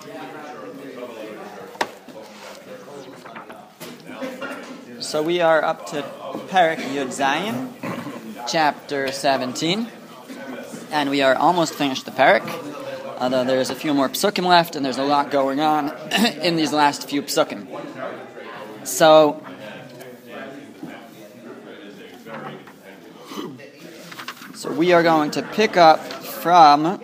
So we are up to Perek Yud Zayin, chapter 17, and we are almost finished the Perek, although there's a few more psukim left, and there's a lot going on in these last few psukim. So we are going to pick up from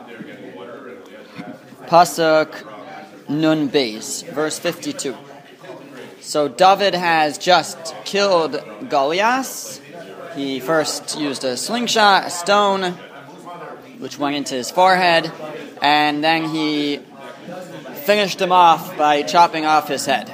Pasuk Nun Beis, verse 52. So David has just killed Goliath. He first used a slingshot, a stone, which went into his forehead, and then he finished him off by chopping off his head.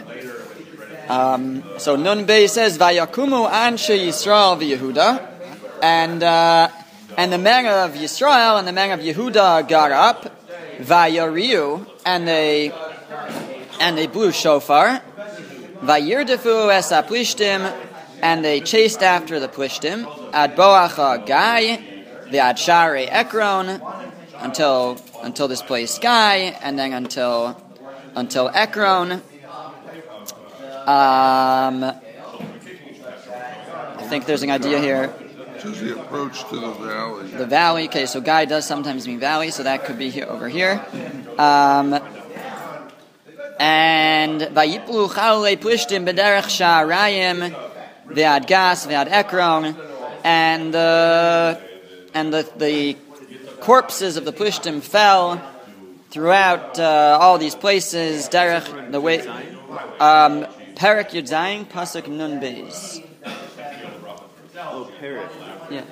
So Nun Beis says, "Vayakumu anshe Yisrael v'Yehuda," and the men of Yisrael and the men of Yehuda got up, Vayariu, and they blew shofar. Vayirdefu es haplishtim, and they chased after the plishtim, ad boacha Gai, ad share Ekron, until this place Gai, and then until Ekron. I think there's an idea here. This is the approach to the valley. The valley. Okay, so Gai does sometimes mean valley, so that could be here over here. And vayiplu chalei plishtim b'derech sha'arayim ve'ad gas ve'ad ekron, and the corpses of the plishtim fell throughout all these places. Derech, the way Perek Yud Zayin, Pasuk Nun Beis. Oh, Perek. Yeah.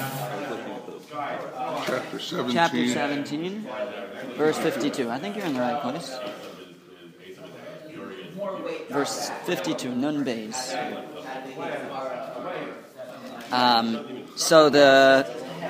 Chapter 17. Chapter 17, verse 52. I think you're in the right place. Verse 52, Nun Beis. So the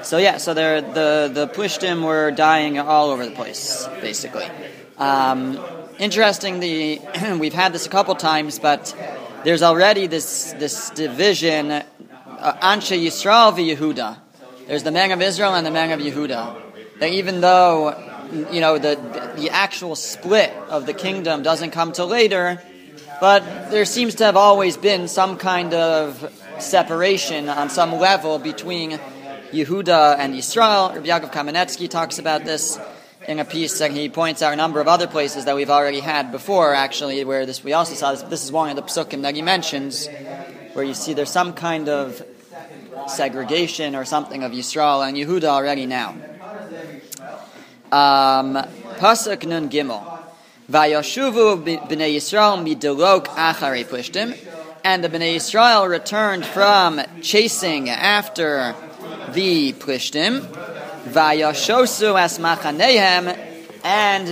Plishtim were dying all over the place, basically. Interesting, we've had this a couple times, but there's already this division, Anshe Yisrael v'Yehuda. There's the men of Israel and the men of Yehuda. That even though, the actual split of the kingdom doesn't come till later, but there seems to have always been some kind of separation on some level between Yehuda and Yisrael. Rabbi Yaakov Kamenetsky talks about this in a piece, and he points out a number of other places that we've already had before, actually, where we also saw this. This is one of the psukim that he mentions, where you see there's some kind of segregation or something of Yisrael and Yehuda already now. Pasuk Nun Gimel. Vayashuvu b'nei Yisrael midolok acharei plishtim, and the Bnei Yisrael returned from chasing after the plishtim. Vayashosu es machanehem, and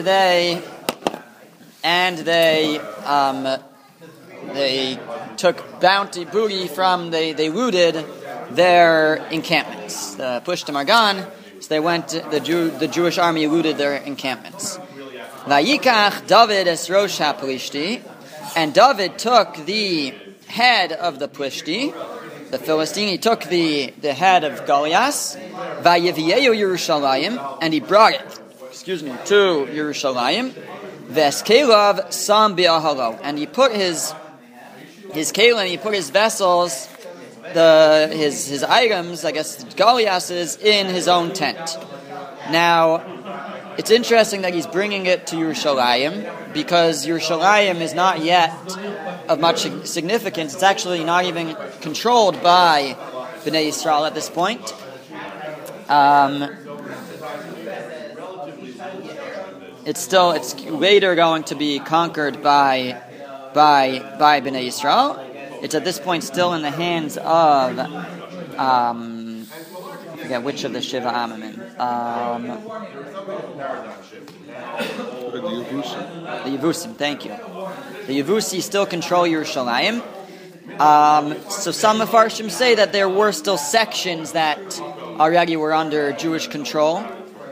they took booty from, they looted their encampments. The plishtim are gone, so they went. The Jewish army looted their encampments. Vayikach David es rosh haplishti, and David took the head of the Plishti, the Philistine. He took the head of Goliath, Vayeviyehu Yerushalayim, and he brought it, to Yerushalayim. Veskelav sam bi'ahalo, and he put his kelim, he put his vessels, his items, I guess Goliath's, in his own tent. Now, it's interesting that he's bringing it to Yerushalayim, because Yerushalayim is not yet of much significance. It's actually not even controlled by Bnei Yisrael at this point. It's later going to be conquered by Bnei Yisrael. It's at this point still in the hands of I forget which of the Shiva Amamim. The Yevusim, thank you. The Yevusi still control Yerushalayim. So some Mefarshim say that there were still sections that already were under Jewish control.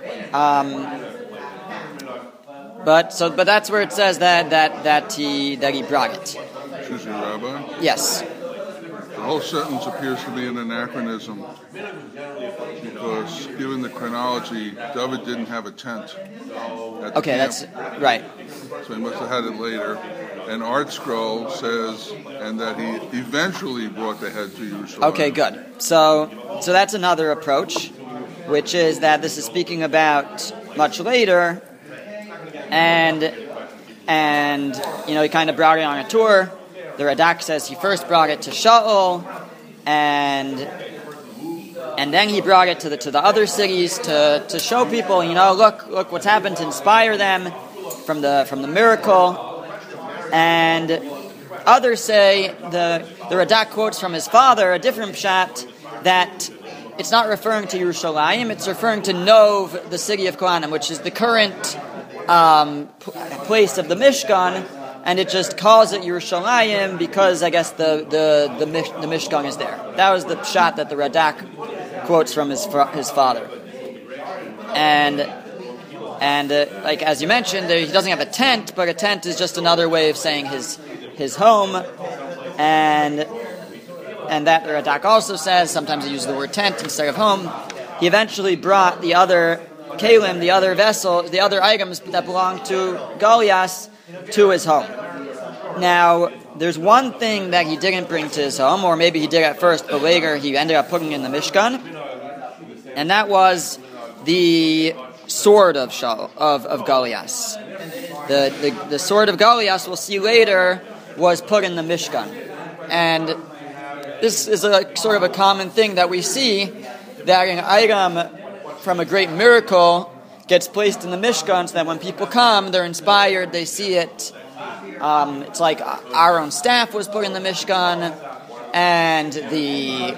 But that's where it says that he brought it. Excuse me, Rabbi? Yes. The whole sentence appears to be an anachronism because, given the chronology, David didn't have a tent at the camp, that's right. so he must have had it later. And Art Scroll says, and that he eventually brought the head to Yerushalayim. Okay, good. So that's another approach, which is that this is speaking about much later, and he kind of brought it on a tour. The Radak says he first brought it to Shaul, and then he brought it to the other cities to show people, look what's happened, to inspire them from the miracle. And others say the Radak quotes from his father a different pshat, that it's not referring to Yerushalayim, it's referring to Nov, the city of Kohanim, which is the current place of the Mishkan, and it just calls it Yerushalayim because I guess the Mishkan is there. That was the pshat that the Radak quotes from his father. And like as you mentioned, he doesn't have a tent, but a tent is just another way of saying his home, and that the Radak also says sometimes he uses the word tent instead of home. He eventually brought the other kalim, the other vessels, the other items that belonged to Goliath to his home. Now, there's one thing that he didn't bring to his home, or maybe he did at first, but later he ended up putting in the Mishkan, and that was the sword of Goliath. The sword of Goliath, we'll see later, was put in the Mishkan. And this is a sort of a common thing that we see, that an item from a great miracle gets placed in the Mishkan so that when people come, they're inspired, they see it. It's like Aaron's staff was put in the Mishkan, and the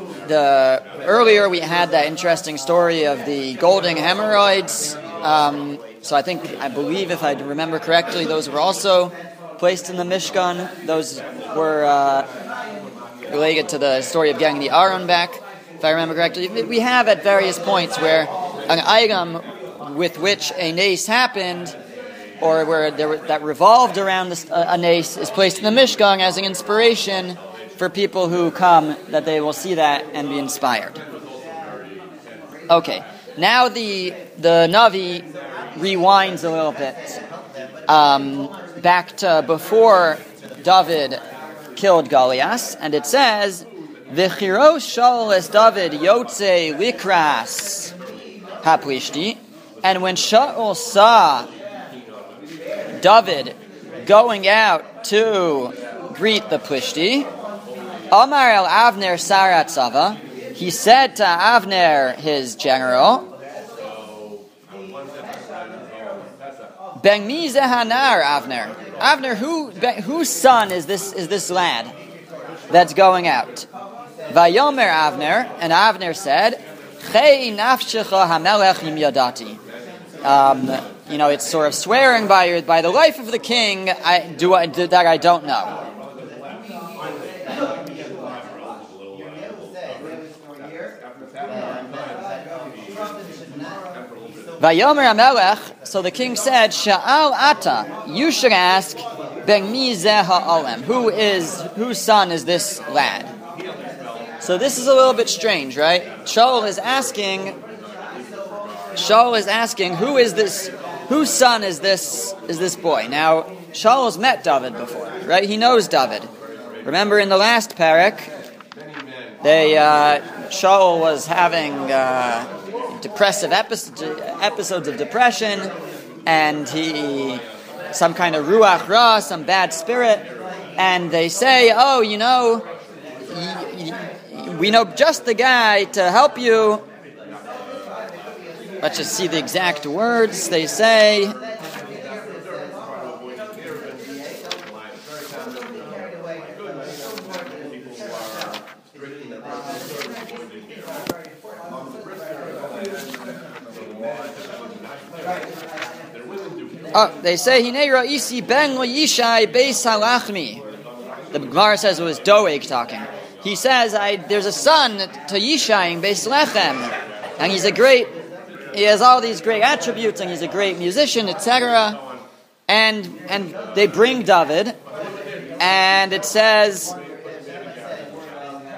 earlier we had that interesting story of the golden hemorrhoids. So I believe if I remember correctly, those were also placed in the Mishkan. Those were related to the story of getting the Aaron back, if I remember correctly. We have at various points where an item with which a nace happened, or where that revolved around a nace, is placed in the Mishkan as an inspiration for people who come, that they will see that and be inspired. Okay, now the Navi rewinds a little bit back to before David killed Goliath, and it says, "V'chiros Shaul es David yotze likras haplishti," and when Shaul saw David going out to greet the Plishti, Amar el Avner Sarat Sava, he said to Avner, his general, Ben mi ze hanar, Avner. Avner, whose son is this lad that's going out? Vayomer Avner, and Avner said, Chei nafshecha hamelech im yadati. It's sort of swearing by the life of the king. I don't know. Vayomer Amelech, so the king said, Sha'al Ata, you should ask, Ben mi zeh ha'olem, whose son is this lad? So this is a little bit strange, right? Shaul is asking, whose son is this boy? Now, Shaul has met David before, right? He knows David. Remember in the last parak, Shaul was having depressive episodes of depression, and some kind of ruach ra, some bad spirit, and they say, we know just the guy to help you. Let's just see the exact words. They say, Hinei ra'isi ben Yishai beis halachmi. The Gemara says it was Doeg talking. He says, there's a son to Yishai in Beis Lechem, and he has all these great attributes, and he's a great musician, etc. And they bring David, and it says,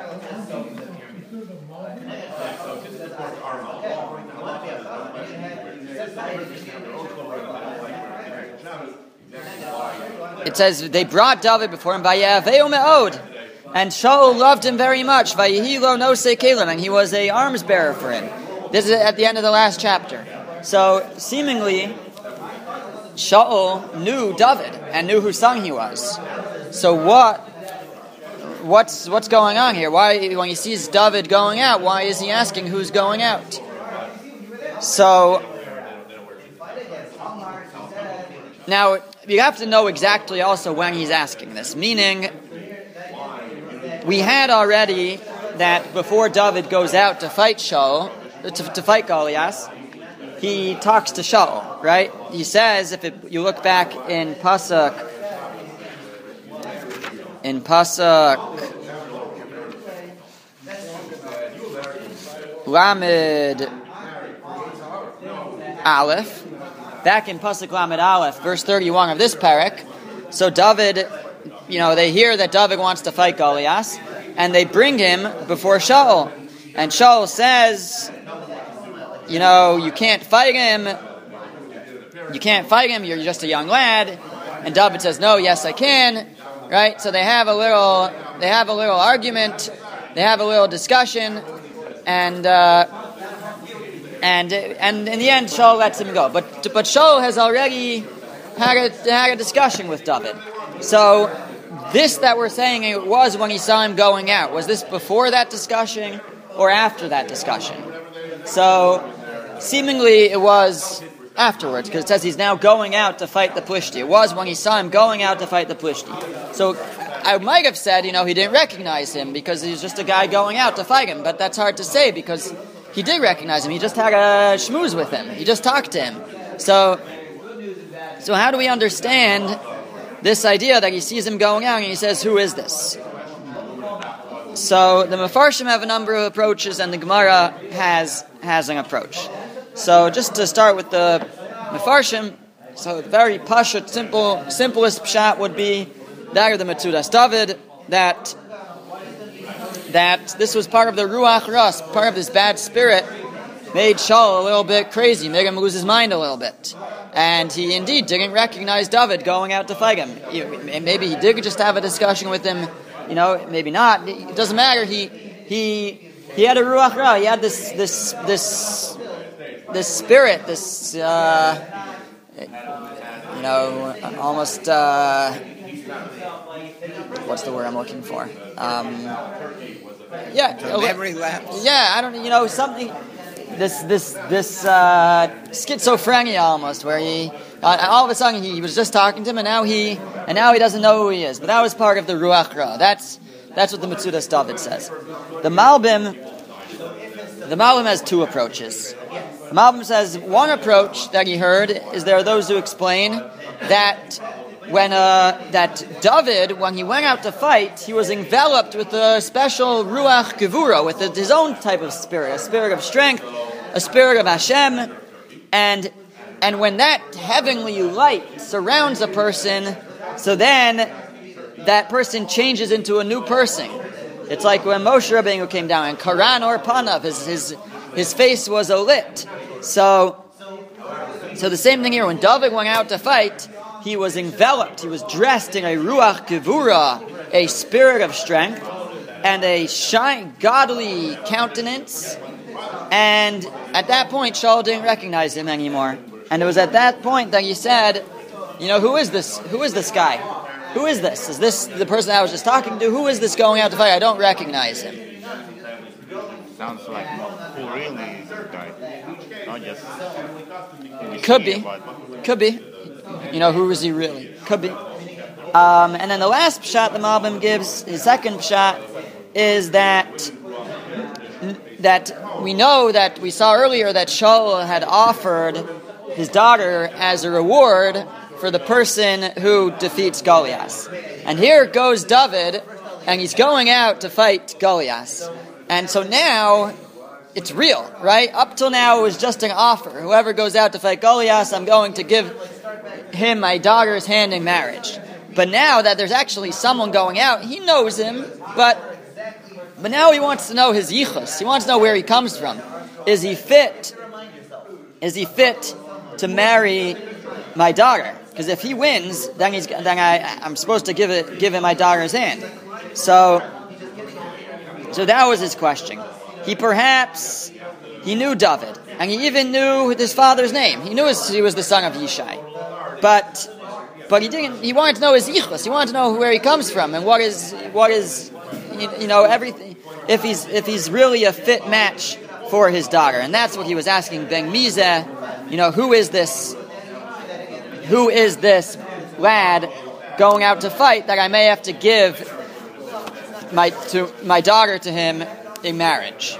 it says they brought David before him, Vayaveu me'od, and Shaul loved him very much. Vayihi lo nosei kelim, and he was a arms bearer for him. This is at the end of the last chapter. So seemingly, Shaul knew David and knew whose son he was. So what's going on here? Why, when he sees David going out, why is he asking who's going out? So now you have to know exactly also when he's asking this. Meaning, we had already that before David goes out to fight Shaul, to fight Goliath, he talks to Shaul, right? He says, you look back in Pasuk Lamed Aleph, back in Pasuk Lamed Aleph, verse 31 of this parak, so David, they hear that David wants to fight Goliath, and they bring him before Shaul. And Shaul says, you can't fight him. You can't fight him. You're just a young lad. And David says, no, yes, I can. Right? So they have a little argument. They have a little discussion, and in the end, Shaul lets him go. But Shaul has already had a discussion with David. So this that we're saying it was when he saw him going out. Was this before that discussion or after that discussion? So seemingly it was afterwards, because it says he's now going out to fight the Plishti. It was when he saw him going out to fight the Plishti. So I might have said, he didn't recognize him because he's just a guy going out to fight him. But that's hard to say because he did recognize him. He just had a schmooze with him. He just talked to him. So how do we understand this idea that he sees him going out and he says, who is this? So the Mefarshim have a number of approaches, and the Gemara has an approach. So just to start with the Mefarshim, so very pashut, simplest pshat would be that of the Metzudas David, that this was part of the Ruach Ras, part of this bad spirit, made Shaul a little bit crazy, made him lose his mind a little bit. And he indeed didn't recognize David going out to fight him. Maybe he did just have a discussion with him, maybe not. It doesn't matter. He had a Ruach Ra. He had this spirit, this almost what's the word I'm looking for? Memory lapse. Yeah, I don't. Something. This schizophrenia almost, where he all of a sudden he was just talking to him, and now he doesn't know who he is. But that was part of the Ruach Ra. That's what the Metzudas David says. The Malbim has two approaches. The Malbim says one approach that he heard is there are those who explain that that David, when he went out to fight, he was enveloped with a special Ruach Gevura, with his own type of spirit, a spirit of strength, a spirit of Hashem, and when that heavenly light surrounds a person, so then that person changes into a new person. It's like when Moshe Rabbeinu came down, and Karan or Panav, his face was alit. So the same thing here. When David went out to fight, he was enveloped, he was dressed in a Ruach Gevura, a spirit of strength, and a godly countenance. And at that point, Shaul didn't recognize him anymore. And it was at that point that he said, who is this? Who is this guy? Who is this? Is this the person I was just talking to? Who is this going out to fight? I don't recognize him. Sounds like who really died. Not just Could be. Who is he really? Could be. And then the last pshat the Malbim gives, his second pshat, is that we know that we saw earlier that Shaul had offered his daughter as a reward for the person who defeats Goliath. And here goes David, and he's going out to fight Goliath. And so now it's real, right? Up till now it was just an offer. Whoever goes out to fight Goliath, I'm going to give him my daughter's hand in marriage. But now that there's actually someone going out, he knows him, but now he wants to know his yichus. He wants to know where he comes from. Is he fit to marry my daughter? Because if he wins, then I'm supposed to give him my daughter's hand. So that was his question. He knew David, and he even knew his father's name. He knew he was the son of Yishai, but he didn't. He wanted to know his ichus. He wanted to know where he comes from and what is everything. If he's really a fit match for his daughter, and that's what he was asking Ben Mizeh. Who is this lad going out to fight that I may have to give my daughter to him in marriage?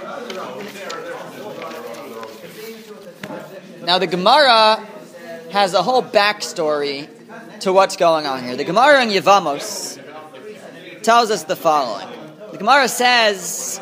Now the Gemara has a whole backstory to what's going on here. The Gemara in Yevamos tells us the following. The Gemara says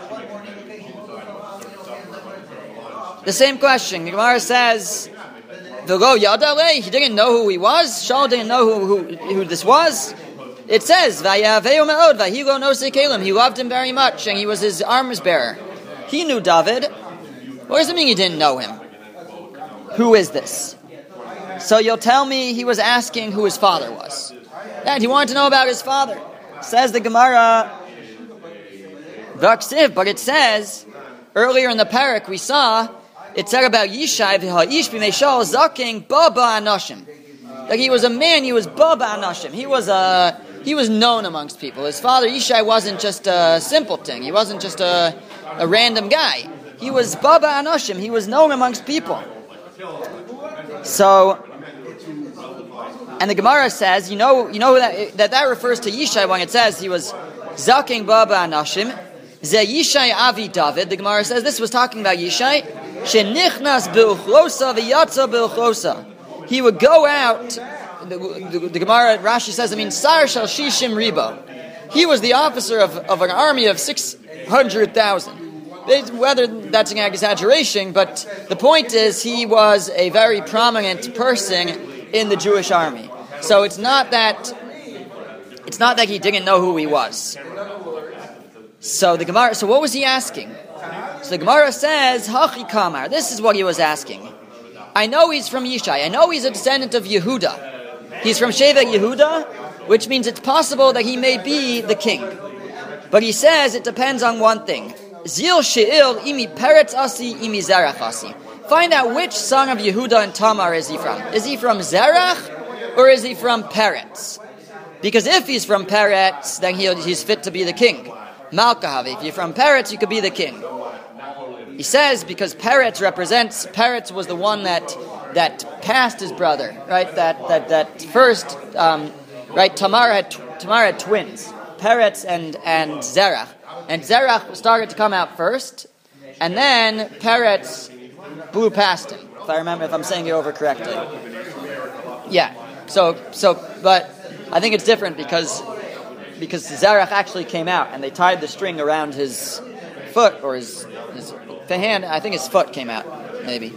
the same question. The Gemara says, "V'lo yadalei." He didn't know who he was. Shaul didn't know who this was. It says, "Vayaveu me'od, v'hilo nosei kelim." He loved him very much, and he was his arms bearer. He knew David. What does it mean he didn't know him? Who is this? So you'll tell me he was asking who his father was. And he wanted to know about his father. Says the Gemara, V'aksiv, but it says, earlier in the parak we saw, it said about Yishai, V'ha'ish b'mei Shaul zaking baba anoshim. That he was a man, he was baba anoshim. He was known amongst people. His father Yishai wasn't just a simpleton. He wasn't just a random guy. He was baba anoshim. He was known amongst people. So, and the Gemara says, that refers to Yishai when it says he was zaking baba anashim. Ze Yishai avi David. The Gemara says this was talking about Yishai. Shenichnas b'uchlosa v'yatza b'uchlosa. He would go out. The Gemara Rashi says, Sar shal shishim ribo. He was the officer of an army of 600,000. Whether that's an exaggeration, but the point is he was a very prominent person in the Jewish army. So it's not that he didn't know who he was. So what was he asking? So the Gemara says, Hachi Kamar. This is what he was asking. I know he's from Yishai. I know he's a descendant of Yehuda. He's from Shevet Yehuda, which means it's possible that he may be the king. But he says it depends on one thing. Zil she'il imi peretz asi imi zerach asi. Find out which son of Yehuda and Tamar is he from. Is he from Zerach or is he from Peretz? Because if he's from Peretz, then he's fit to be the king. Malkahavi. If you're from Peretz, you could be the king. He says because Peretz was the one that passed his brother, right? That first, right? Tamar had twins, Peretz and Zerach. And Zerach started to come out first, and then Peretz blew past him. If I'm saying it over correctly. Yeah. But I think it's different because Zerach actually came out, and they tied the string around his foot or his hand. I think his foot came out, maybe.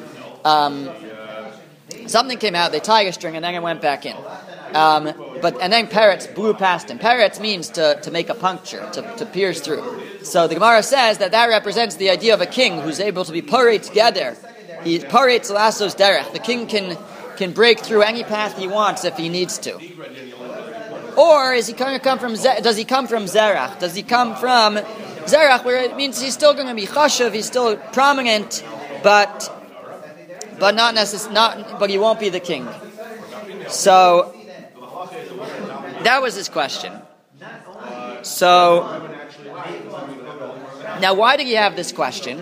Something came out. They tied a string, and then it went back in. And then Peretz blew past him. Peretz means to make a puncture, to pierce through. So the Gemara says that represents the idea of a king who's able to be parei together. He pareitz lasos derech. The king can break through any path he wants if he needs to. Or is he going to come from? Does he come from Zerach? Does he come from Zerach, where it means he's still going to be chashuv, he's still prominent, but but he won't be the king. So that was his question. So now, why did he have this question?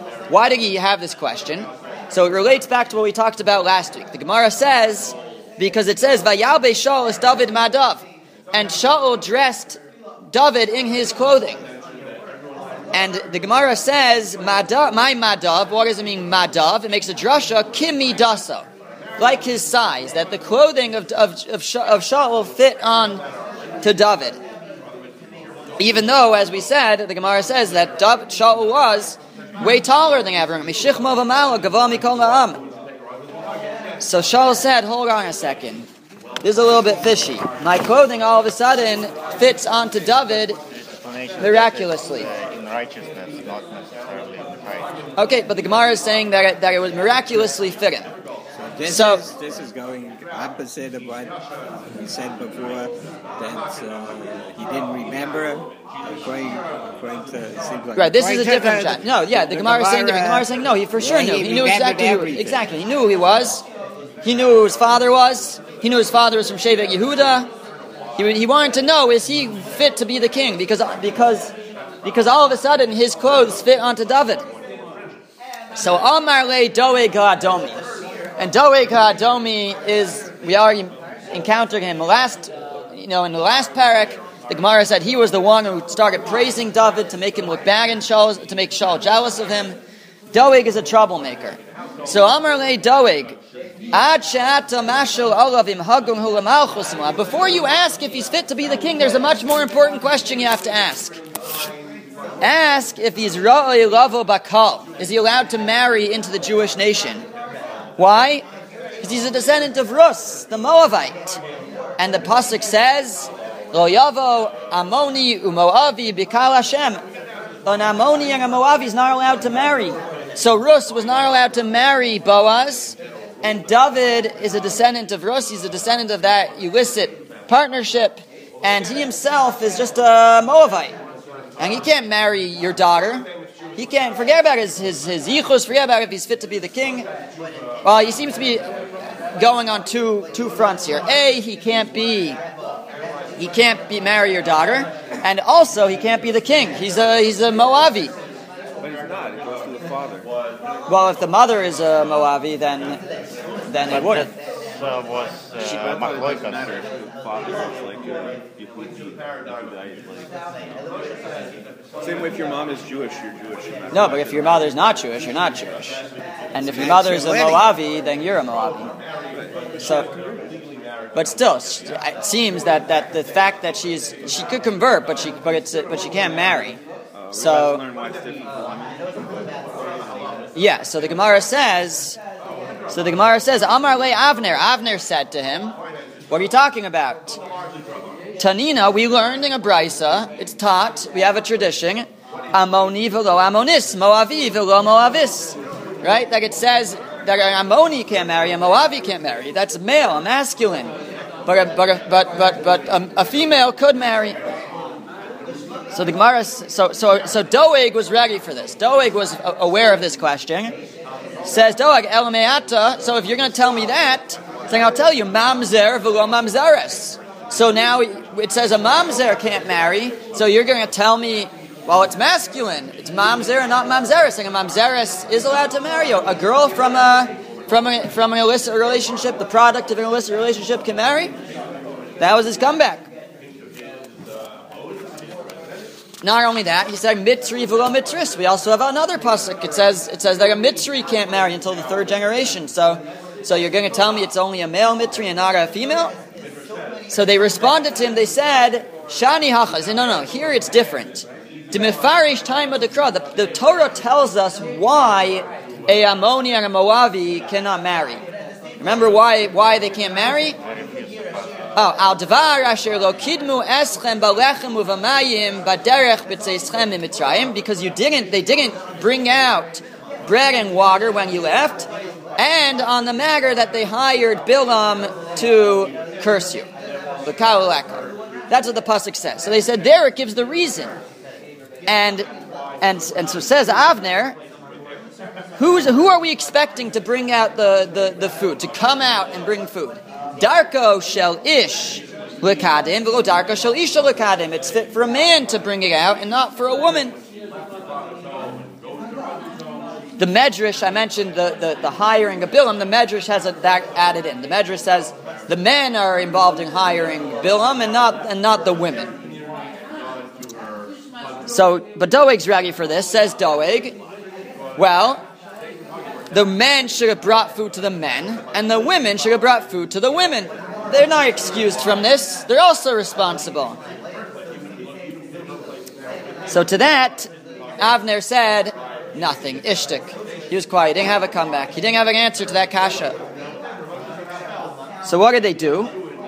So it relates back to what we talked about last week. The Gemara says, because it says, Vayalbe Shaul is David Madav, and Shaul dressed David in his clothing. And the Gemara says, Madav, my Madav, what does it mean, Madav? It makes a drasha, Kimi Daso, like his size, that the clothing of Shaul fit on to David. Even though, as we said, the Gemara says that Shaul was way taller than everyone. So Shaul said, hold on a second. This is a little bit fishy. My clothing all of a sudden fits onto David miraculously. In righteousness, not necessarily in height. Okay, but the Gemara is saying that it was miraculously fitting. This So- is going opposite of what we said before, that he didn't remember. According to, it seems like, Right, this is a according to different shot. No, yeah, the Gemara is saying different. The Gemara is saying no, he for sure knew. He knew exactly who. Exactly, he knew who he was. He knew who his father was. He knew his father was from Shevet Yehuda. He wanted to know, is he fit to be the king? Because all of a sudden his clothes fit onto David. So Amar le Doeg Ha'adomi. And Doeg Ha'adomi is, we already encountered him in the last parak. The Gemara said he was the one who started praising David to make him look bad in Shaul, to make Shaul jealous of him. Doeg is a troublemaker. So Amar le Doeg, Ad she'ata mashal olav im hagung hu lemalchus mo. Before you ask if he's fit to be the king, there's a much more important question you have to ask. Ask if he's ra'oi lavo bakal. Is he allowed to marry into the Jewish nation? Why? Because he's a descendant of Rus, the Moabite. And the pasuk says, Lo yavo Amoni uMoavi bikal Hashem. An Ammoni and a Moavi is not allowed to marry. So Rus was not allowed to marry Boaz, and David is a descendant of Rus. He's a descendant of that illicit partnership, and he himself is just a Moabite. And he can't marry your daughter. He can't. Forget about his yichus. Forget about if he's fit to be the king. Well, he seems to be going on two fronts here. A, he can't be marry your daughter, and also he can't be the king. He's a Moavi. But he's not. It goes to the father. Well, if the mother is a Moavi, then it wouldn't. So was I thought it doesn't matter Machlokas. if the father is like same way if your mom is Jewish, you're Jewish. No, but if your mother's not Jewish, you're not Jewish. And if your mother's a Moavi, then you're a Moavi. So, but still, it seems that the fact that she could convert, but she can't marry. So, learn why it's different for women. yeah. So the Gemara says, Amar le Avner. Avner said to him, "What are you talking about?" Tanina, we learned in a brisa. It's taught. We have a tradition. Ammoni v'lo Ammonis, Moavi v'lo Moavis. Right? Like it says that an Ammoni can't marry, a Moavi can't marry. That's male, a masculine. But a female could marry. So the Gemara, so Doeg was ready for this. Doeg was aware of this question. Says Doeg Elameata. So if you're going to tell me that, then I'll tell you mamzer v'lo mamzeres. So now it says a mamzer can't marry. So you're going to tell me, well, it's masculine. It's mamzer and not mamzeres. And a mamzeres is allowed to marry a girl from an illicit relationship. The product of an illicit relationship can marry. That was his comeback. Not only that, he said Mitzri v'lo Mitris. We also have another pasuk. It says that a Mitzri can't marry until the third generation. So you're going to tell me it's only a male Mitzri and not a female? So they responded to him. They said, Shani hacha. They said, no. Here it's different. Demifarish time of the Torah. The Torah tells us why a Ammoni and a Moavi cannot marry. Remember why they can't marry? Al devar asher lo kidmu eschem balechem uvamayim baderech b'tzeischem mitzrayim, because they didn't bring out bread and water when you left, and on the matter that they hired Bilam to curse you. That's what the pasuk says. So they said there it gives the reason, and so says Avner, who are we expecting to bring out the food, to come out and bring food? Darko shel ish lekadim, v'lo darko shel isha lekadim. It's fit for a man to bring it out and not for a woman. The Medrash, I mentioned the hiring of Bilam. The Medrash has that added in. The Medrash says the men are involved in hiring Bilam and not the women. So, but Doeg's ready for this. Says Doeg, well, the men should have brought food to the men, and the women should have brought food to the women. They're not excused from this. They're also responsible. So to that, Avner said nothing. Ishtik. He was quiet. He didn't have a comeback. He didn't have an answer to that kasha. So what did they do?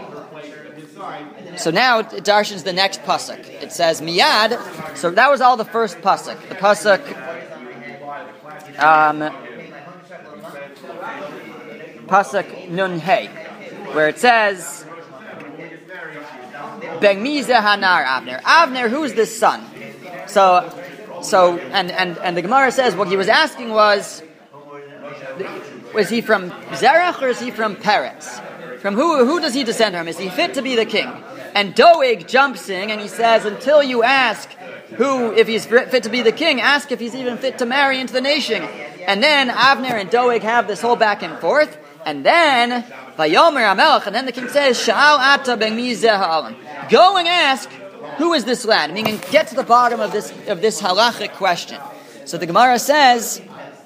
So now it darshans the next pasuk. It says miyad. So that was all the first pasuk. The pasuk. Pasuk Nun Hey, where it says, Ben Mizeh Hanar Avner. Avner, who's this son? So, and the Gemara says what he was asking was he from Zerach or is he from Peretz? From who does he descend from? Is he fit to be the king? And Doeg jumps in and he says, until you ask if he's fit to be the king, ask if he's even fit to marry into the nation. And then Avner and Doeg have this whole back and forth, and then Vayomer HaMelech, and then the king says, Sha'al ata ben mizeh ha'olam. Go and ask, who is this lad? Meaning, get to the bottom of this halachic question. So the Gemara says,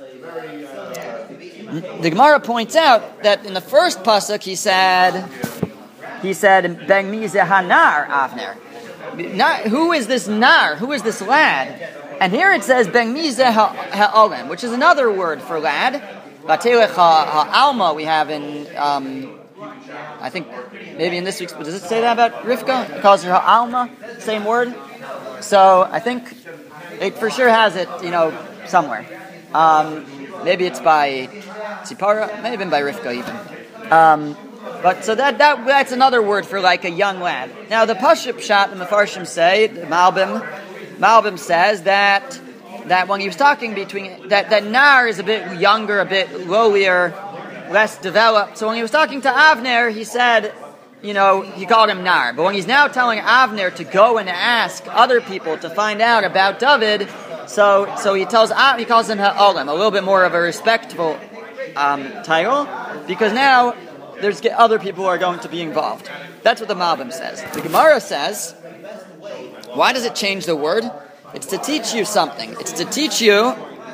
the Gemara points out that in the first pasuk he said Ben Mizeh Hanar Avner. Who is this nar? Who is this lad? And here it says Ben Mizeh Ha'olam, which is another word for lad. Vatelech Ha'alma we have in I think maybe in this week's. Does it say that about Rivka? It calls her Ha'alma, same word. So I think it for sure has it, somewhere. Maybe it's by Tzipora, maybe by Rivka even. But so that's another word for like a young lad. Now the Pashut Pshat, the Mefarshim say, the Malbim says that when he was talking that Nar is a bit younger, a bit lowlier, less developed. So when he was talking to Avner, he said, he called him Nar. But when he's now telling Avner to go and ask other people to find out about David, so he calls him Ha'olam, a little bit more of a respectful title, because now there's other people who are going to be involved. That's what the Malbim says. The Gemara says, why does it change the word? It's to teach you something. It's to teach you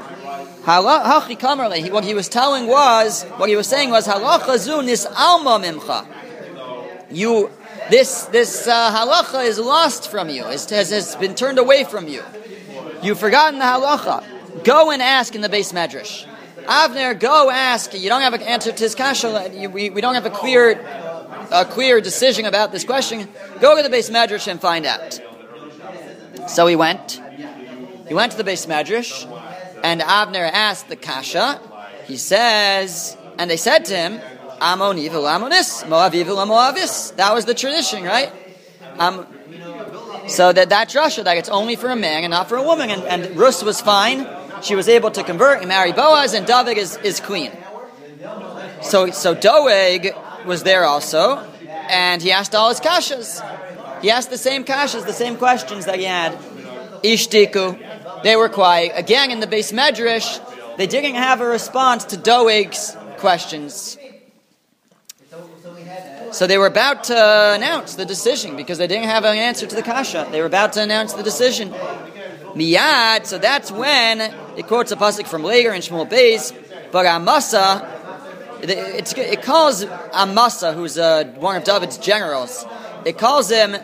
what he was saying was halacha zu nis alma mimcha. This halacha is lost from you. Has been turned away from you. You've forgotten the halacha. Go and ask in the Beis Medrash. Avner, go ask. You don't have an answer to his kasha. We don't have a clear decision about this question. Go to the Beis Medrash and find out. So he went. He went to the Beis Medrash, and Avner asked the kasha. He says, and they said to him, Amoni v'lamonis, Moavi v'lamoavis. That was the tradition, right? So that drasha, that it's only for a man and not for a woman. And Rus was fine. She was able to convert and marry Boaz, and David is clean. So Doeg was there also, and he asked all his kashas. He asked the same kashas, the same questions that he had. Ishtiku. They were quiet. Again, in the Beis Medrash, they didn't have a response to Doeg's questions. So they were about to announce the decision, because they didn't have an answer to the kasha. They were about to announce the decision. Miyad, so that's when it quotes a pasuk from later in Shmuel Beis, but Amasa, it calls Amasa, who's one of David's generals, it calls him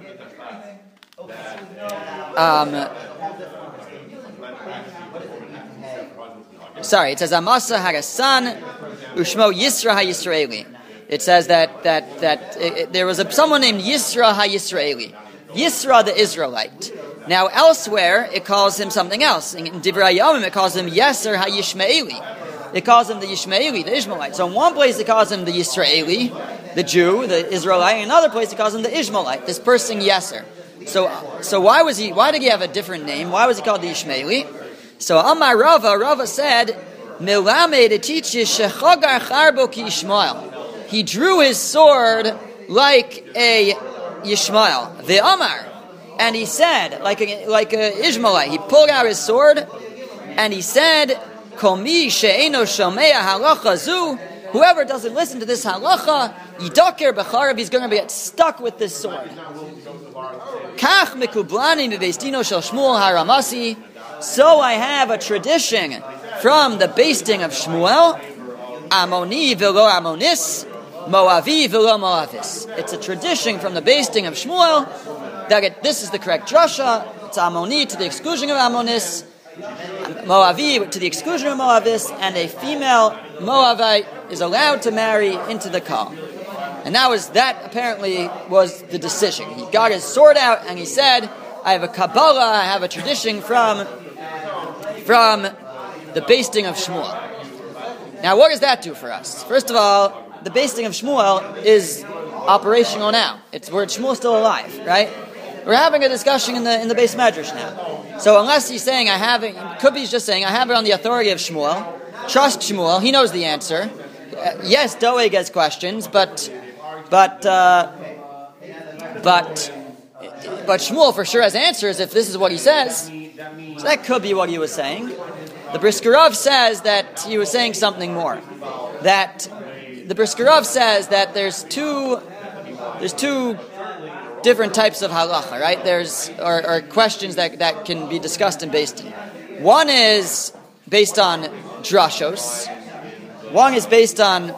it says Amasa had a son, Ushmo Yisra HaYisraeli. It says that there was someone named Yisra HaYisraeli, Yisra the Israelite. Now elsewhere it calls him something else. In Divrei Yomim it calls him Yeser HaYishmaeli. It calls him the Yishmaeli, the Ishmaelite. So in one place it calls him the Yisraeli, the Jew, the Israelite. In another place it calls him the Ishmaelite, this person Yeser. So why did he have a different name? Why was he called the Yishmaeli? So Amar Rava said, Milamed, it teaches Shechagar Charbo ki Yishmael. He drew his sword like a Yishmael. The Amar. And he said, like a Ishmaelite, he pulled out his sword, and he said, Komi she'eno shomea halacha zu, whoever doesn't listen to this halacha, yidaker b'charav, he's going to get stuck with this sword. Kach mekublani bebeis dino shel Shmuel haramasi, so I have a tradition from the basting of Shmuel, Amoni v'lo Amonis, Moavi v'lo Moavis. It's a tradition from the basting of Shmuel, that this is the correct drasha. It's Amoni to the exclusion of Amonis, Moavi to the exclusion of Moavis, and a female Moavite is allowed to marry into the Kal. And that apparently was the decision. He got his sword out and he said, I have a Kabbalah, I have a tradition from the basting of Shmuel. Now, what does that do for us? First of all, the basting of Shmuel is operational now. Shmuel's still alive, right? We're having a discussion in the base medrash now. So unless he's saying could be just saying I have it on the authority of Shmuel. Trust Shmuel. He knows the answer. Yes, Doeg has questions, but Shmuel for sure has answers if this is what he says. So that could be what he was saying. The Brisker Rav says that he was saying something more. That the Brisker Rav says that there's two different types of halacha, right? There's or questions that can be discussed in Beistin. One is based on drashos. One is based on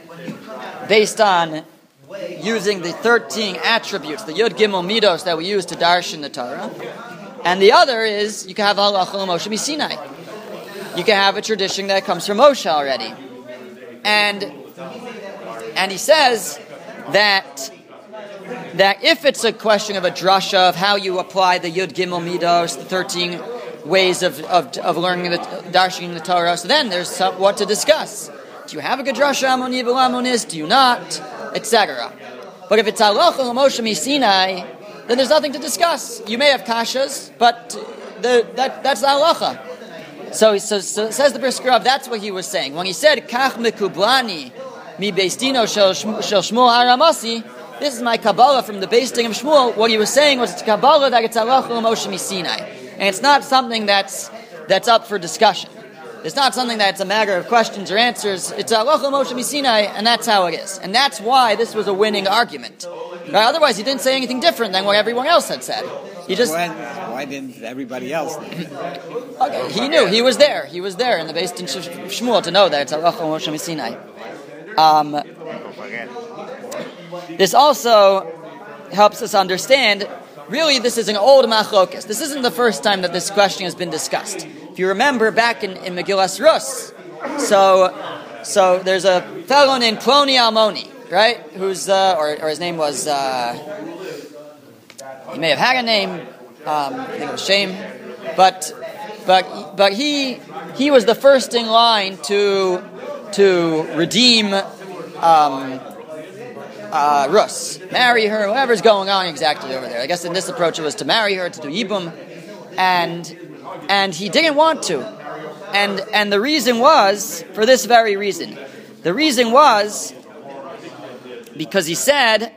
using the 13 attributes, the Yud Gimel Midos that we use to darshan the Torah. And the other is you can have halacha Moshe Misinai. You can have a tradition that comes from Moshe already. And he says that if it's a question of a drasha of how you apply the Yud Gimel Midos, the 13 ways of learning darshaning the Torah, so then there's what to discuss. Do you have a good drasha Amoni v'Amonis? Do you not? Etc. But if it's halacha Moshe Misinai, then there's nothing to discuss. You may have kashas, but that's the halacha. So says the Brisker Rav, that's what he was saying. When he said, Kach mekublani mi beistino shel Shmuel haramasi, this is my Kabbalah from the basting of Shmuel. What he was saying was it's Kabbalah that it's halacha Moshe Misinai. And it's not something that's up for discussion. It's not something that's a matter of questions or answers. It's halacha Moshe Misinai, and that's how it is. And that's why this was a winning argument. Right? Otherwise, he didn't say anything different than what everyone else had said. He just... Why didn't everybody else? Okay, he knew. He was there. He was there in the based in Shmuel to know that it's halacha Moshe Misinai. This also helps us understand, really this is an old machlokas. This isn't the first time that this question has been discussed. If you remember back in Megillas Rus, so there's a fellow named Ploni Almoni, right? Who's or his name was he may have had a name, I think it was Shem, but he was the first in line to redeem Rus, marry her, whatever's going on exactly over there. I guess in this approach it was to marry her, to do yibum, and he didn't want to, and the reason was for this very reason. The reason was because he said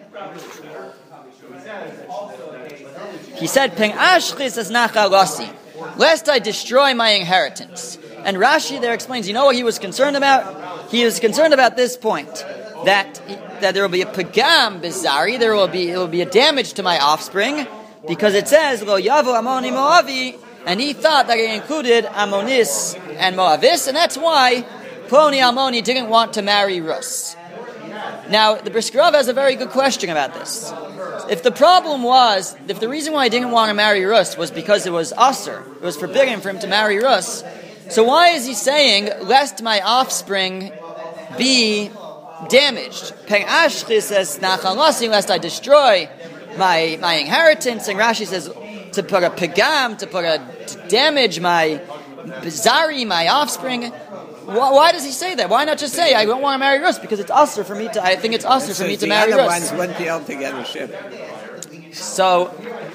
Peng ashchis es nachalasi, lest I destroy my inheritance. And Rashi there explains, you know what he was concerned about? He was concerned about this point, that there will be a pagam bizarri, it will be a damage to my offspring, because it says lo yavo amoni moavi, and he thought that it included Amonis and Moavis, and that's why Ploni Almoni didn't want to marry Rus. Now, the Brisker Rav has a very good question about this. If the reason why he didn't want to marry Rus was because it was asur, it was forbidden for him to marry Rus, so why is he saying, lest my offspring be damaged? Peng ashchis says, nachalasi, lest I destroy my inheritance, and Rashi says, to put a pagam, to damage my bizarri, my offspring. Why does he say that? Why not just say, I don't want to marry Rus, because it's asur for me to, I think it's asur for me to marry Rus. The other ones wouldn't be able to get a ship. So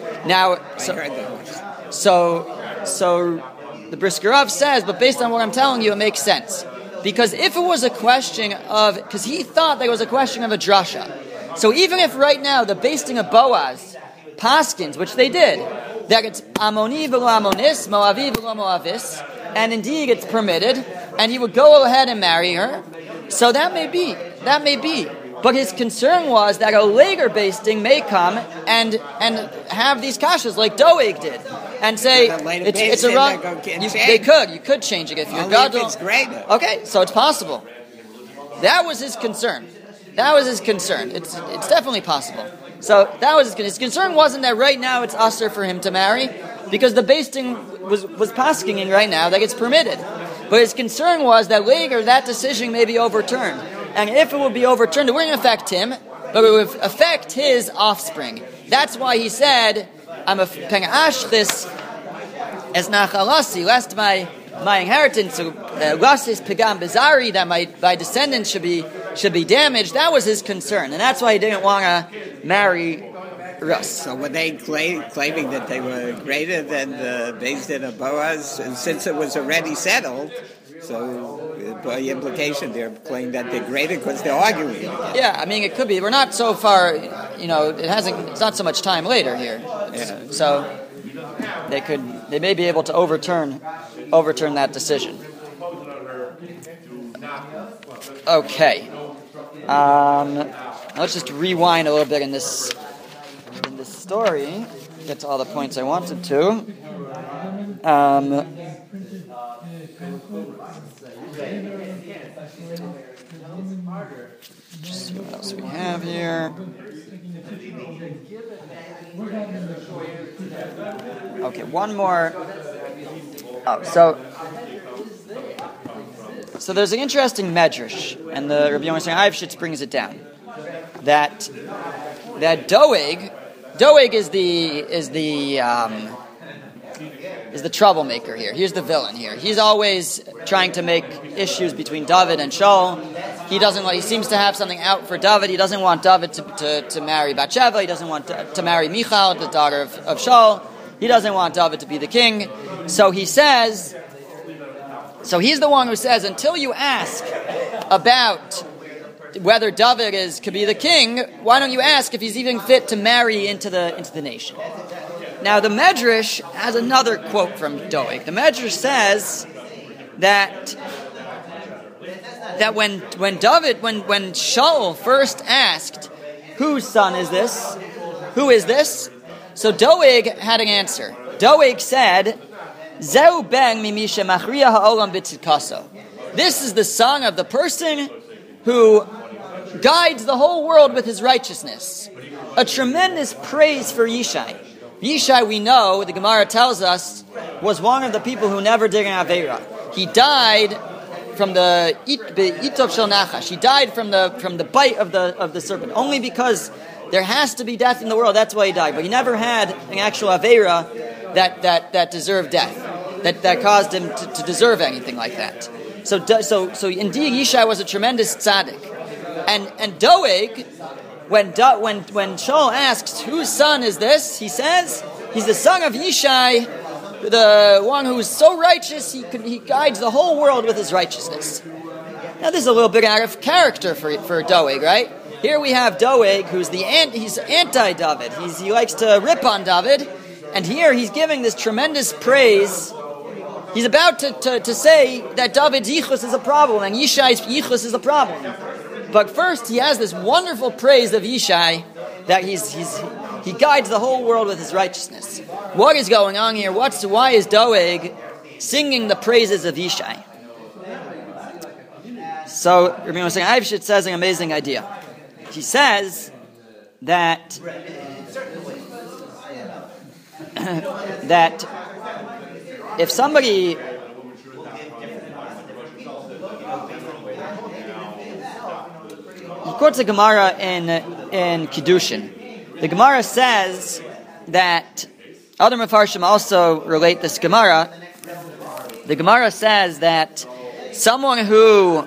the Brisker Rav says, but based on what I'm telling you, it makes sense. Because if it was a question of, because he thought that it was a question of a drasha. So even if right now the basting of Boaz, Paskins, which they did, that it's Amoni v'lo Amonis, Moavi v'lo Moavis, and indeed it's permitted, and he would go ahead and marry her, so that may be. But his concern was that a later basting may come and have these kashas like Doeg did, and say it's a wrong. You could change it if you're gadol. It's greater. Okay, so it's possible. That was his concern. It's definitely possible. So that was his concern. Wasn't that right now it's asur for him to marry, because the basting was pasking right now that it's permitted. But his concern was that later that decision may be overturned. And if it would be overturned, it wouldn't affect him, but it would affect his offspring. That's why he said, I'm a peng ashchis es nachalasi, lest my my inheritance, Rasis Pegam Bizari, that my descendants should be damaged. That was his concern, and that's why he didn't want to marry Rus. So were they claiming that they were greater than the Beis Din of Boaz, and since it was already settled? So, by implication, they're claiming that they're greater because they're arguing. Yeah, I mean, it could be. We're not so far, it's not so much time later here. Yeah. So, they may be able to overturn that decision. Okay. Let's just rewind a little bit in this story, get to all the points I wanted to. Just see what else we have here. Okay, one more. So there's an interesting medrash, and the Rabbi Yonah Eibschitz brings it down that Doeg is the troublemaker here. He's the villain here. He's always trying to make issues between David and Shaul. He seems to have something out for David. He doesn't want David to marry Bathsheba. He doesn't want to marry Michal, the daughter of Shaul. He doesn't want David to be the king. So he's the one who says, until you ask about whether David could be the king, why don't you ask if he's even fit to marry into the nation? Now the Medrash has another quote from Doeg. The Medrash says that when Shaul first asked, whose son is this? Who is this? So Doeg had an answer. Doeg said, Zeu ben mimisha machriya ha'olam b'tzidkaso. This is the son of the person who guides the whole world with his righteousness. A tremendous praise for Yishai. Yishai, we know, the Gemara tells us, was one of the people who never did an Aveira. He died from the Itov Shel Nachash. He died from the bite of the serpent. Only because there has to be death in the world, that's why he died. But he never had an actual Aveira that deserved death, that caused him to deserve anything like that. So indeed, Yishai was a tremendous tzaddik. And Doeg, when Shaul asks, whose son is this? He says, he's the son of Yishai, the one who is so righteous, he guides the whole world with his righteousness. Now this is a little bit out of character for Doeg, right? Here we have Doeg, who's he's anti-David. He likes to rip on David, and here he's giving this tremendous praise. He's about to say that David's yichus is a problem, and Yishai's yichus is a problem. But first, he has this wonderful praise of Yishai, that he guides the whole world with his righteousness. What is going on here? Why is Doeg singing the praises of Yishai? So, Rabbi Yosef Eibschitz says an amazing idea. He says that if somebody he quotes a Gemara in Kiddushin. The Gemara says that other Mefarshim also relate this Gemara. The Gemara says that someone who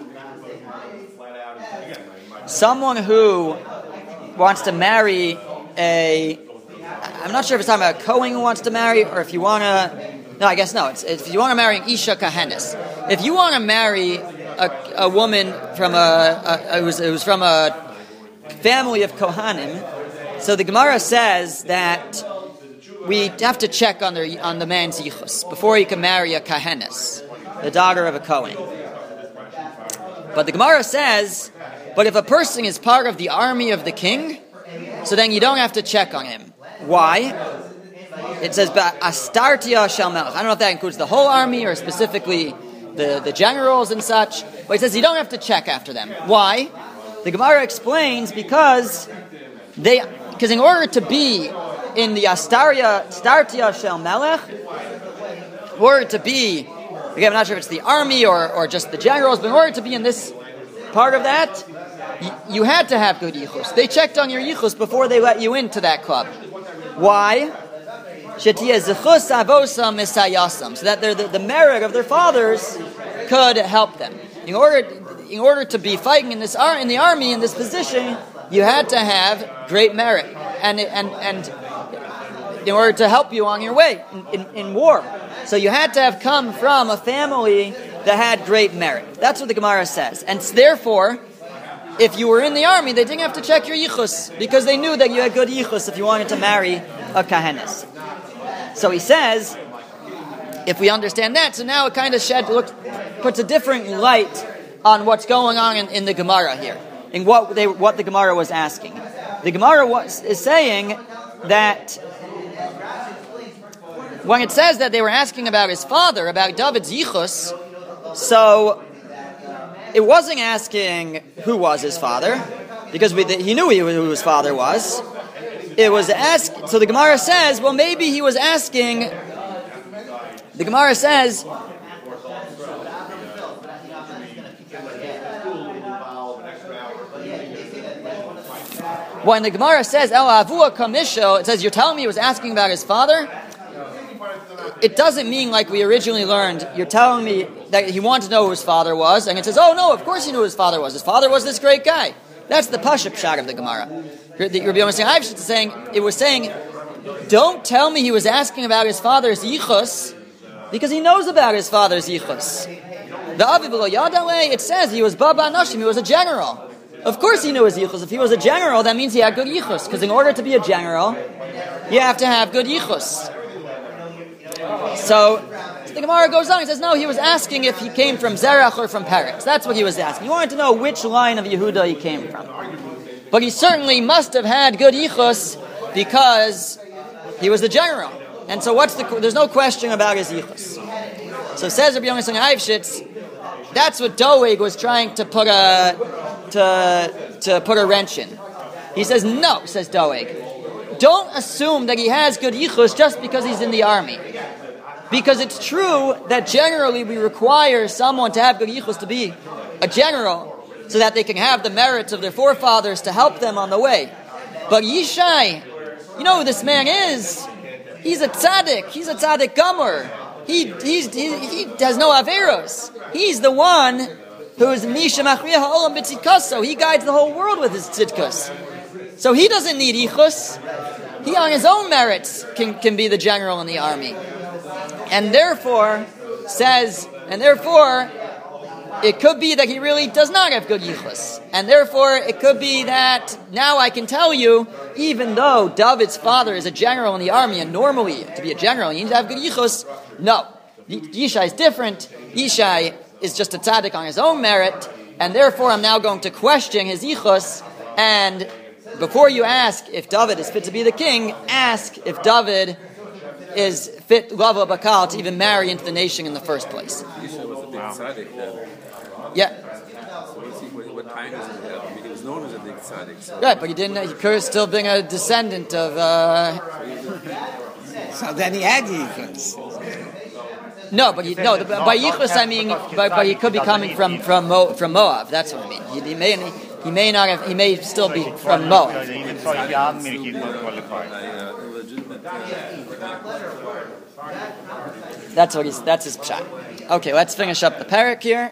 wants to marry I'm not sure if it's talking about a Kohen who wants to marry, or if you want to. No, I guess no. It's if you want to marry an Isha Kahanis. If you want to marry a woman from who's from a family of Kohanim, so the Gemara says that we have to check on the man's yichus before he can marry a Kahanis, the daughter of a Kohen. But the Gemara says, but if a person is part of the army of the king, so then you don't have to check on him. Why? It says, Astartia shel melech. I don't know if that includes the whole army or specifically the generals and such, but it says you don't have to check after them. Why? The Gemara explains because in order to be in the Astartia shel melech, in order to be, again, I'm not sure if it's the army or just the generals, but in order to be in this part of that, you had to have good yichus. They checked on your yichus before they let you into that club. Why? Shetiyeh zechus avosam misayasam, so that the merit of their fathers could help them. In order to be fighting in the army in this position, you had to have great merit, and in order to help you on your way in war. So you had to have come from a family that had great merit. That's what the Gemara says. And therefore, if you were in the army, they didn't have to check your yichus, because they knew that you had good yichus if you wanted to marry a kahanis. So he says, if we understand that, so now it kind of puts a different light on what's going on in the Gemara here, in what the Gemara was asking. The Gemara is saying that when it says that they were asking about his father, about David's yichus, so it wasn't asking who was his father, because he knew who his father was. It was so the Gemara says, well, maybe he was asking. The Gemara says, when the Gemara says El Avua Kamisho, it says you're telling me he was asking about his father. It doesn't mean like we originally learned. You're telling me that he wanted to know who his father was, and it says, oh no, of course he knew who his father was. His father was this great guy. That's the Pashup Pshat of the Gemara. Rabbi Yonah is saying, it was saying, don't tell me he was asking about his father's yichus, because he knows about his father's yichus. The Aviv Lo Yadalei, it says he was Baba Nashim, he was a general. Of course he knew his yichus. If he was a general, that means he had good yichus, because in order to be a general, you have to have good yichus. So the Gemara goes on, he says, no, he was asking if he came from Zerach or from Peretz. That's what he was asking. He wanted to know which line of Yehuda he came from. But he certainly must have had good yichus because he was the general. And so there's no question about his yichus. So says Rabbi Yonah Eifshitz, that's what Doeg was trying to put a wrench in. He says, no, says Doeg, don't assume that he has good yichus just because he's in the army. Because it's true that generally we require someone to have good yichus to be a general, so that they can have the merits of their forefathers to help them on the way. But Yishai, you know who this man is? He's a tzaddik. He's a tzaddik gomer. He has no averos. He's the one who is Misha Machriya Ha'olam B'tzidkaso. He guides the whole world with his tzidkas. So he doesn't need yichus. He on his own merits can be the general in the army. And therefore, it could be that he really does not have good yichus. And therefore, it could be that now I can tell you, even though David's father is a general in the army, and normally to be a general you need to have good yichus, no. Yishai is different. Yishai is just a tzaddik on his own merit, and therefore I'm now going to question his yichus. And before you ask if David is fit to be the king, ask if David is fit, Lava Bakal, to even marry into the nation in the first place. Yishai was a big tzaddik then. Yeah. So what time does he have? I mean, he was known as a big tzaddik. So. Right, but he could have still been a descendant of... So then he had yichus. No, but by yichus I mean, but he could be coming from Moab. That's what I mean. He may not have. He may still be from Moab. That's his pshat. Okay, let's finish up the parak here.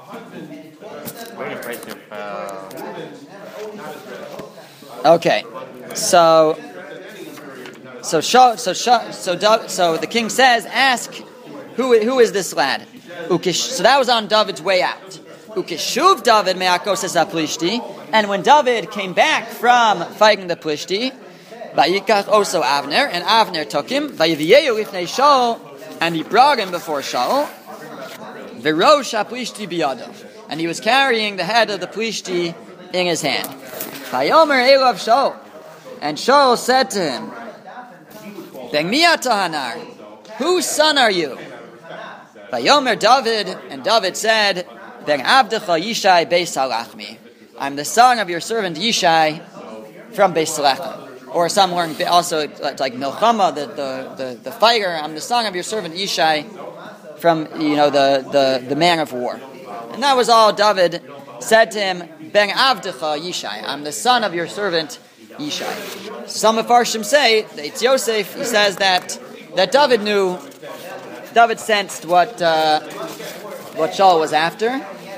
Okay, so the king says, ask who is this lad? So that was on David's way out. Ukeshuv David me'akoses haPlishti, and when David came back from fighting the Plishti, vayikach also Avner, and Avner took him, vayiviyehu lifnei Shaul, and he brought him before Shaul, v'rosh haPlishti biyado, and he was carrying the head of the Plishti in his hand. Vayomer elav Shaul, and Shaul said to him, Ben mi ata hanar, whose son are you? Vayomer David, and David said, Ben Avdecha Yishai Beis Halachmi. I'm the son of your servant Yishai from Beis Halechem. Or some learn also like Milchama, the fighter. I'm the son of your servant Yishai from the man of war. And that was all David said to him. Ben Avdecha Yishai. I'm the son of your servant Yishai. Some of Farshim say that it's Yosef. He says that that David knew. David sensed what Shaul was after,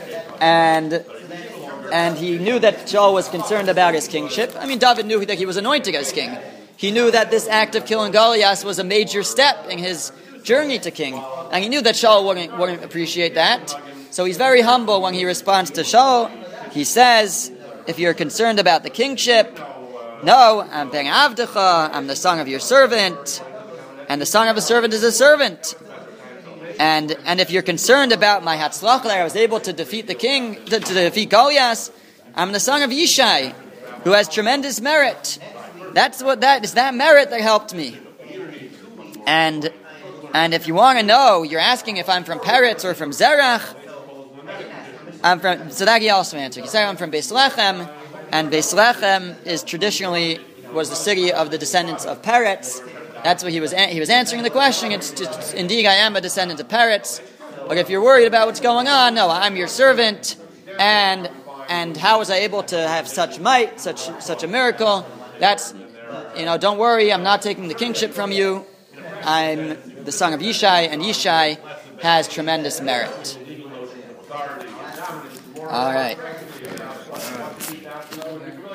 and he knew that Shaul was concerned about his kingship. I mean, David knew that he was anointed as king. He knew that this act of killing Goliath was a major step in his journey to king, and he knew that Shaul wouldn't appreciate that. So he's very humble when he responds to Shaul. He says, if you're concerned about the kingship, no, I'm Ben Avdecha, I'm the son of your servant, and the son of a servant is a servant. And if you're concerned about my Hatzlach, that I was able to defeat the king, to defeat Goliath, I'm the son of Yishai, who has tremendous merit. It's that merit that helped me. And if you want to know, you're asking if I'm from Peretz or from Zerach. So that he also answered. He said, I'm from Beis Lechem, and Beis Lechem was the city of the descendants of Peretz. That's what he was answering the question. It's indeed, I am a descendant of Peretz. But if you're worried about what's going on, no, I'm your servant, and how was I able to have such might, such a miracle? That's, don't worry, I'm not taking the kingship from you. I'm the son of Yishai, and Yishai has tremendous merit. All right.